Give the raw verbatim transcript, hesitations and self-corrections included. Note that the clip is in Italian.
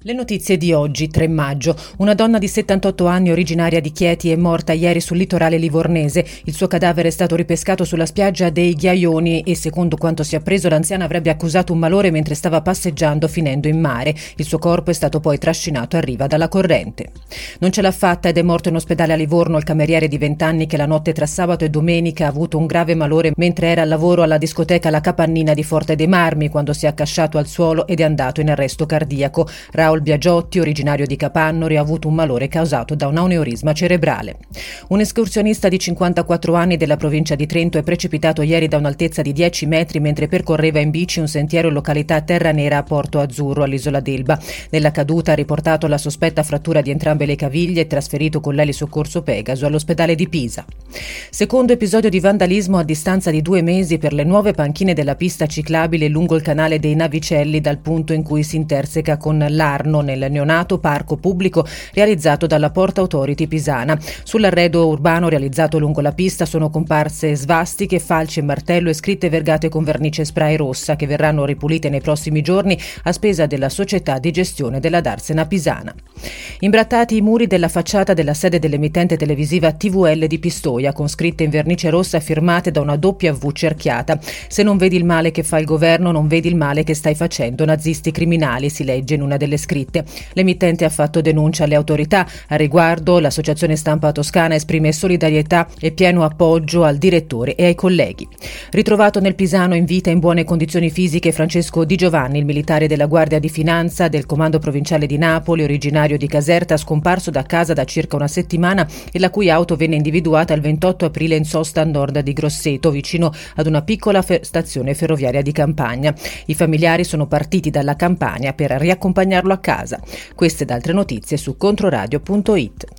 Le notizie di oggi, tre maggio. Una donna di settantotto anni originaria di Chieti è morta ieri sul litorale livornese. Il suo cadavere è stato ripescato sulla spiaggia dei Ghiaioni e, secondo quanto si è appreso, l'anziana avrebbe accusato un malore mentre stava passeggiando finendo in mare. Il suo corpo è stato poi trascinato a riva dalla corrente. Non ce l'ha fatta ed è morto in ospedale a Livorno il cameriere di venti anni che la notte tra sabato e domenica ha avuto un grave malore mentre era al lavoro alla discoteca La Capannina di Forte dei Marmi, quando si è accasciato al suolo ed è andato in arresto cardiaco. Raul Biagiotti, originario di Capannori, ha avuto un malore causato da un aneurisma cerebrale. Un escursionista di cinquantaquattro anni della provincia di Trento è precipitato ieri da un'altezza di dieci metri mentre percorreva in bici un sentiero in località Terra Nera a Porto Azzurro, all'isola d'Elba. Nella caduta ha riportato la sospetta frattura di entrambe le caviglie e trasferito con l'elisoccorso Pegaso all'ospedale di Pisa. Secondo episodio di vandalismo a distanza di due mesi per le nuove panchine della pista ciclabile lungo il canale dei Navicelli, dal punto in cui si interseca con l'Arno nel neonato parco pubblico realizzato dalla Port Authority pisana. Sull'arredo urbano realizzato lungo la pista sono comparse svastiche, falci e martello e scritte vergate con vernice spray rossa che verranno ripulite nei prossimi giorni a spesa della società di gestione della Darsena pisana. Imbrattati i muri della facciata della sede dell'emittente televisiva T V L di Pistoia con scritte in vernice rossa firmate da una doppia V cerchiata. Se non vedi il male che fa il governo, non vedi il male che stai facendo, nazisti criminali, si legge in una delle scritte. L'emittente ha fatto denuncia alle autorità. A riguardo, l'associazione Stampa Toscana esprime solidarietà e pieno appoggio al direttore e ai colleghi. Ritrovato nel Pisano in vita e in buone condizioni fisiche Francesco Di Giovanni, il militare della Guardia di Finanza del Comando Provinciale di Napoli, originario di Caserta, scomparso da casa da circa una settimana e la cui auto venne individuata il ventotto aprile in sosta a nord di Grosseto, vicino ad una piccola fe- stazione ferroviaria di campagna. I familiari sono partiti dalla Campania per riaccompagnarlo a casa. Queste ed altre notizie su controradio punto it.